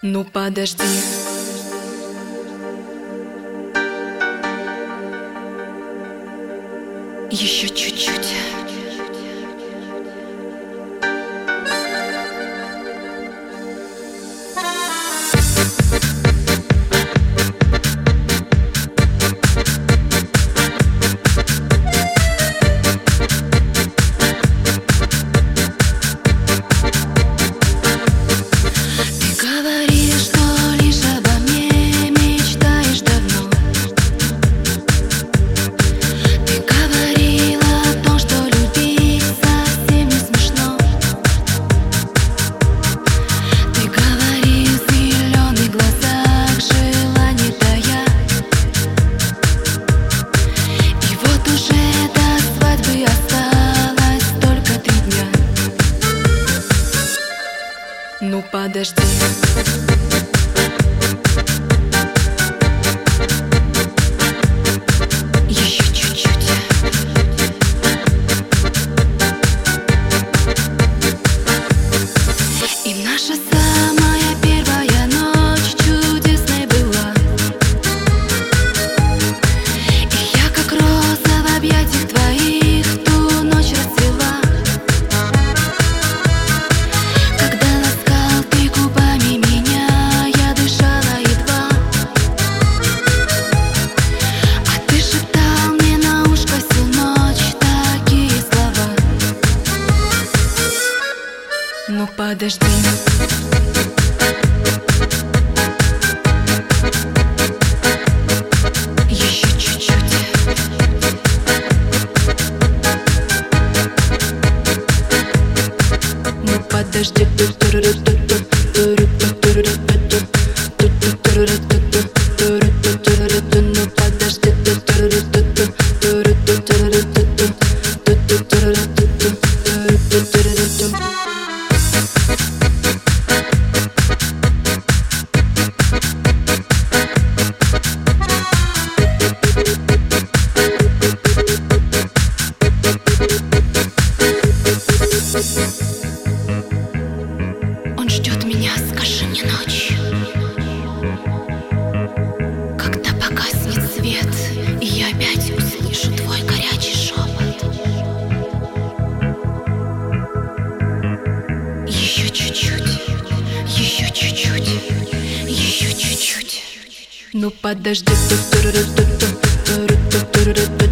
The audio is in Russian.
Ну подожди. Еще чуть-чуть. Ну подожди. Еще чуть-чуть. И наша самая первая ночь чудесной была. И я, как роза в объятиях твоих, ту ночь расцвела. Ну подожди. Еще чуть-чуть. Ну подожди. Ну подожди. Он ждет меня, скажи мне ночью, когда погаснет свет, и я опять услышу твой горячий шепот. Еще чуть-чуть, еще чуть-чуть, еще чуть-чуть. Ну подожди.